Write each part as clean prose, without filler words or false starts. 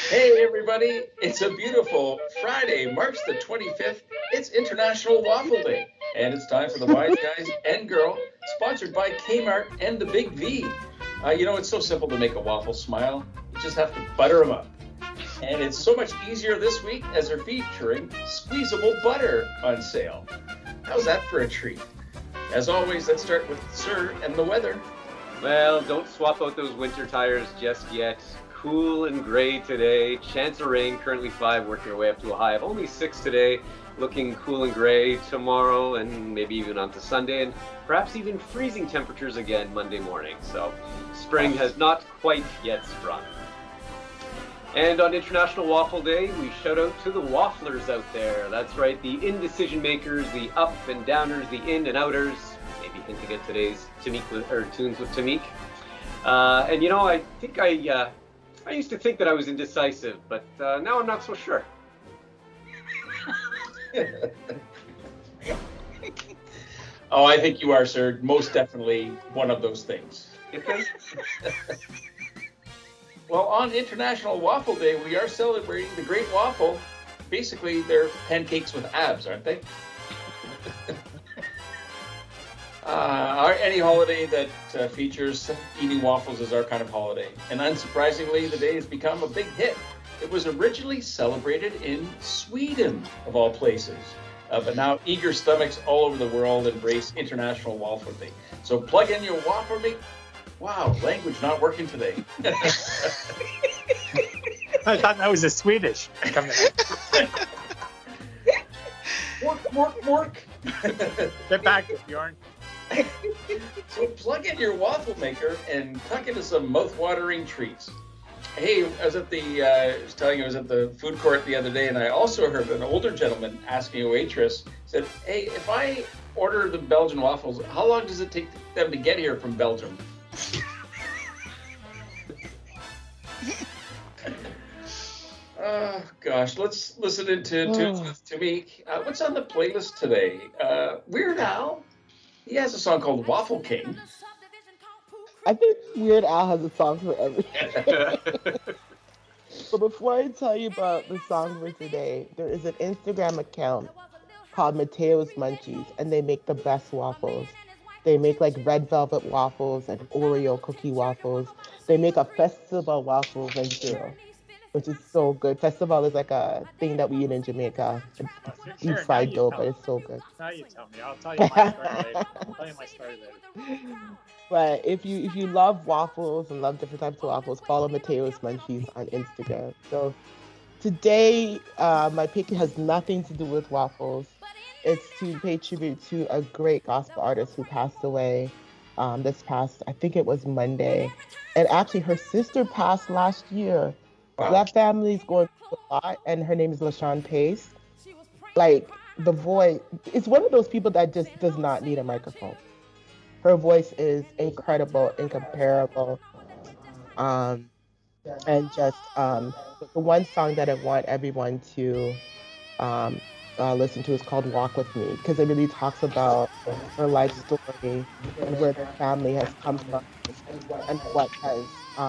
Hey everybody, it's a beautiful Friday, March the 25th. It's International Waffle Day, and it's time for the Wise Guys and Girl, sponsored by Kmart and the Big V. It's so simple to make a waffle smile. You just have to butter them up. And it's so much easier this week as they're featuring squeezable butter on sale. How's that for a treat? As always, let's start with Sir and the weather. Well, don't swap out those winter tires just yet. Cool and gray today. Chance of rain, currently 5, working our way up to a high of only 6 today. Looking cool and gray tomorrow and maybe even onto Sunday, and perhaps even freezing temperatures again Monday morning. So spring has not quite yet sprung. And on International Waffle Day, we shout out to the wafflers out there. That's right, the indecision makers, the up and downers, the in and outers. Maybe hinting at today's tunes with Tamik. I think I used to think that I was indecisive, but now I'm not so sure. Oh, I think you are, sir. Most definitely one of those things. You think? Well, on International Waffle Day, we are celebrating the Great Waffle. Basically, they're pancakes with abs, aren't they? Any holiday that features eating waffles is our kind of holiday. And unsurprisingly, the day has become a big hit. It was originally celebrated in Sweden, of all places. But now eager stomachs all over the world embrace International Waffle Day. So plug in your waffle mate. Wow, language not working today. I thought that was a Swedish. Work. Get back to Bjorn. So plug in your waffle maker and tuck into some mouth-watering treats. Hey, I was at the food court the other day, and I also heard an older gentleman asking a waitress, said, "Hey, if I order the Belgian waffles, how long does it take them to get here from Belgium?" Oh, gosh, let's listen into tunes with Tamik. What's on the playlist today? Weird Al. He has a song called Waffle King. I think Weird Al has a song for everything. But before I tell you about the song for today, there is an Instagram account called Mateo's Munchies, and they make the best waffles. They make like red velvet waffles and Oreo cookie waffles. They make a festival waffle too, which is so good. Festival is like a thing that we eat in Jamaica. It's deep fried dough, but it's so good. Now you tell me. I'll tell you my story later. But if you love waffles and love different types of waffles, follow Mateo's Munchies on Instagram. So today, my pick has nothing to do with waffles. It's to pay tribute to a great gospel artist who passed away this past, I think it was Monday. And actually, her sister passed last year. Wow. That family's going through a lot, and her name is LaShawn Pace. Like, the voice, it's one of those people that just does not need a microphone. Her voice is incredible, incomparable. And just the one song that I want everyone to listen to is called Walk With Me, because it really talks about her life story and where their family has come from and what has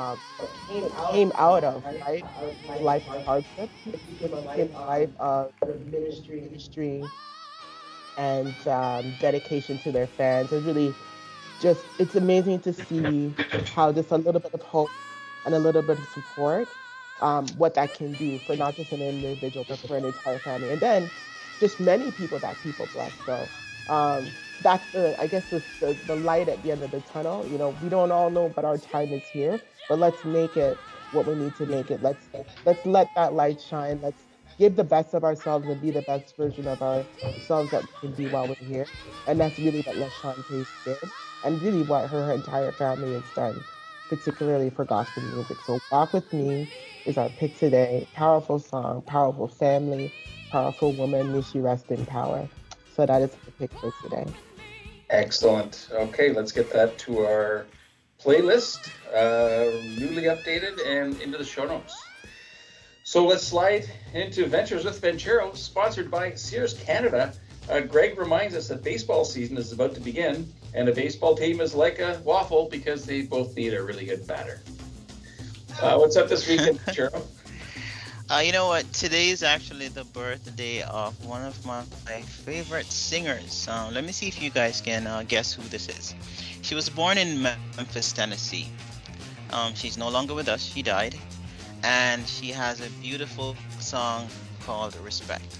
came out of, right? Life of hardship, came life of ministry and dedication to their fans. It's really it's amazing to see how just a little bit of hope and a little bit of support, what that can do for not just an individual, but for an entire family. And then just many people that people bless. So that's the light at the end of the tunnel. You know, we don't all know, but our time is here. But let's make it what we need to make it. Let's let that light shine. Let's give the best of ourselves and be the best version of ourselves that we can be while we're here. And that's really what LaShawn Pace did, and really what her entire family has done, particularly for gospel music. So Walk With Me is our pick today. Powerful song, powerful family, powerful woman. May she rest in power. So that is the pick for today. Excellent. Okay, let's get that to our playlist, newly updated and into the show notes. So let's slide into Ventures with Venchero, sponsored by Sears Canada. Greg reminds us that baseball season is about to begin, and a baseball team is like a waffle because they both need a really good batter. What's up this weekend, Venchero? You know what? Today is actually the birthday of one of my favorite singers. Let me see if you guys can guess who this is. She was born in Memphis, Tennessee. She's no longer with us. She died, and she has a beautiful song called "Respect."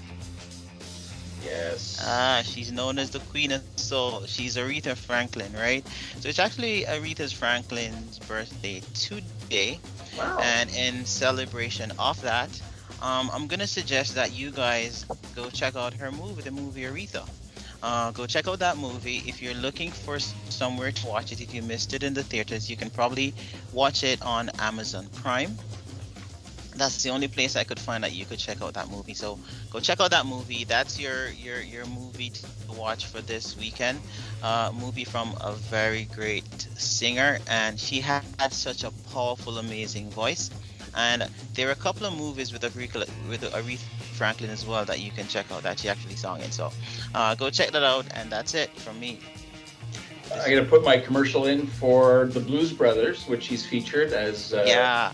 Yes. She's known as the Queen of Soul. She's Aretha Franklin, right? So it's actually Aretha Franklin's birthday today. Wow. And in celebration of that, I'm gonna suggest that you guys go check out her movie, the movie Aretha. Go check out that movie. If you're looking for somewhere to watch it, if you missed it in the theaters, you can probably watch it on Amazon Prime. That's the only place I could find that you could check out that movie. So go check out that movie. That's your movie to watch for this weekend. Movie from a very great singer, and she had such a powerful, amazing voice. And there are a couple of movies with Aretha Franklin as well that you can check out that she actually sang in. So go check that out, and that's it from me. I'm going to put my commercial in for the Blues Brothers, which she's featured as. Yeah.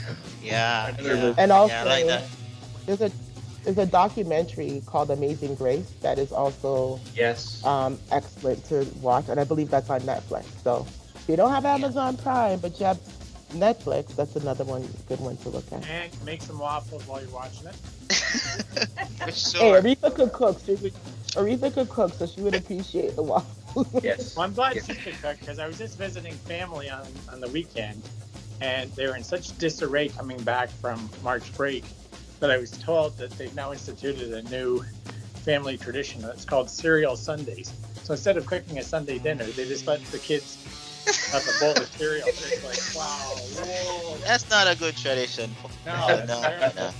And also, I like that. there's a documentary called Amazing Grace that is also Yes. excellent to watch, and I believe that's on Netflix. So if you don't have Amazon Prime, but you have Netflix, that's another good one to look at. And make some waffles while you're watching it. For Hey, sure. Aretha could cook. Aretha could cook, so she would appreciate the waffles. Yes. Well, I'm glad she could cook because I was just visiting family on the weekend, and they were in such disarray coming back from March break that I was told that they've now instituted a new family tradition that's called cereal Sundays. So instead of cooking a Sunday dinner, they just let the kids have a bowl of cereal. It's like, wow, whoa. That's not a good tradition. No, No.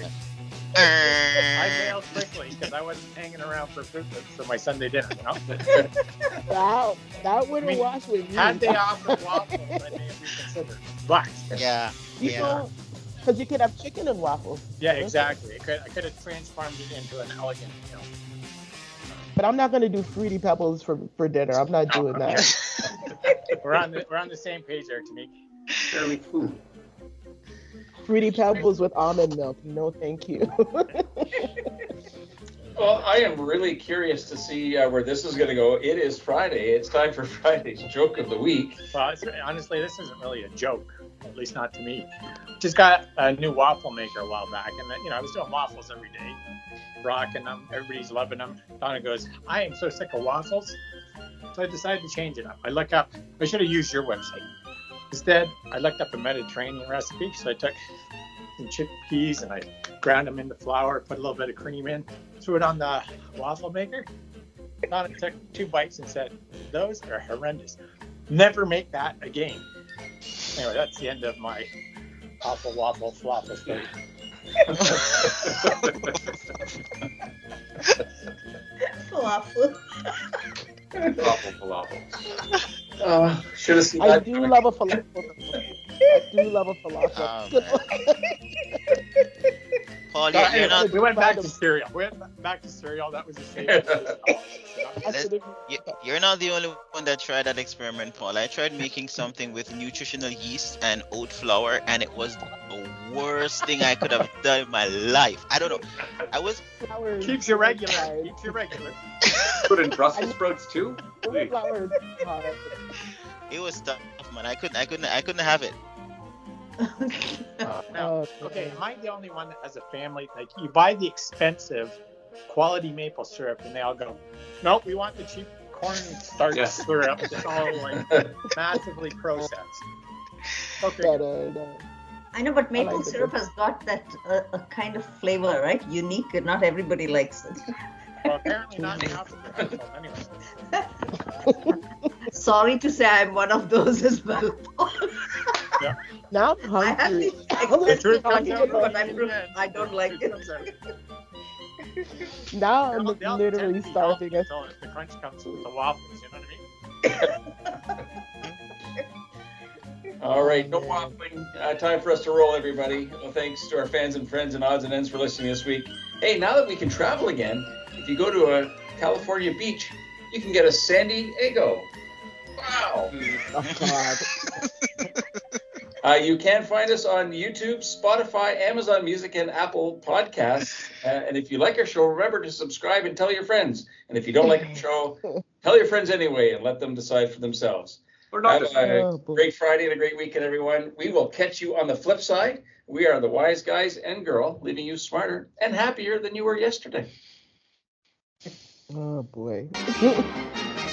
I bailed quickly because I wasn't hanging around for food for my Sunday dinner, you know? Wow, that wouldn't I mean, wash with me. Had they offered waffles, I may have reconsidered. But, Yeah. Because you could have chicken and waffles. yeah, exactly. I could have transformed it into an elegant meal. But I'm not going to do Fruity Pebbles for dinner. I'm not doing that. We're on the same page there, Tamik. Fairly food. Fruity Pebbles with almond milk. No, thank you. Well, I am really curious to see where this is going to go. It is Friday. It's time for Friday's joke of the week. Well, honestly, this isn't really a joke, at least not to me. Just got a new waffle maker a while back, and I was doing waffles every day, rocking them. Everybody's loving them. Donna goes, "I am so sick of waffles," so I decided to change it up. I should have used your website. Instead, I looked up a Mediterranean recipe, so I took some chickpeas and I ground them into flour, put a little bit of cream in, threw it on the waffle maker. Donna took 2 bites and said, "Those are horrendous. Never make that again." Anyway, that's the end of my awful waffle falafel story. Falafel. Falafel. Should have seen I that. do love a falafel. I do love a falafel. Oh, Paul, you're not We went back to cereal. That was a favorite. you're not the only one that tried that experiment, Paul. I tried making something with nutritional yeast and oat flour, and it was the worst thing I could have done in my life. I don't know. I was Keeps you regular. Keeps you regular. Put in Brussels sprouts too? Wait. Flour is hard. it was tough, man. I couldn't have it. Now, okay, am I the only one that has a family? Like, you buy the expensive quality maple syrup, and they all go, "Nope, we want the cheap cornstarch Yeah. syrup that's all like massively processed." Okay. No. I know, but maple like the syrup has got that a kind of flavor, right? Unique, and not everybody likes it. Well, apparently not in Africa. Anyway. Sorry to say, I'm one of those as well. Now I'm I have hungry. the The truth comes talking out about, right I don't like it. Now I'm They'll literally tend to be starving. healthy until the crunch comes with the waffles, you know what I mean? All right, no waffling. Time for us to roll, everybody. Well, thanks to our fans and friends and odds and ends for listening this week. Hey, now that we can travel again, if you go to a California beach, you can get a San Diego. Wow. Oh God. You can find us on YouTube, Spotify, Amazon Music, and Apple Podcasts. And if you like our show, remember to subscribe and tell your friends. And if you don't like our show, tell your friends anyway and let them decide for themselves. Or not. Have a great Friday and a great weekend, everyone. We will catch you on the flip side. We are the Wise Guys and Girl, leaving you smarter and happier than you were yesterday. Oh, boy.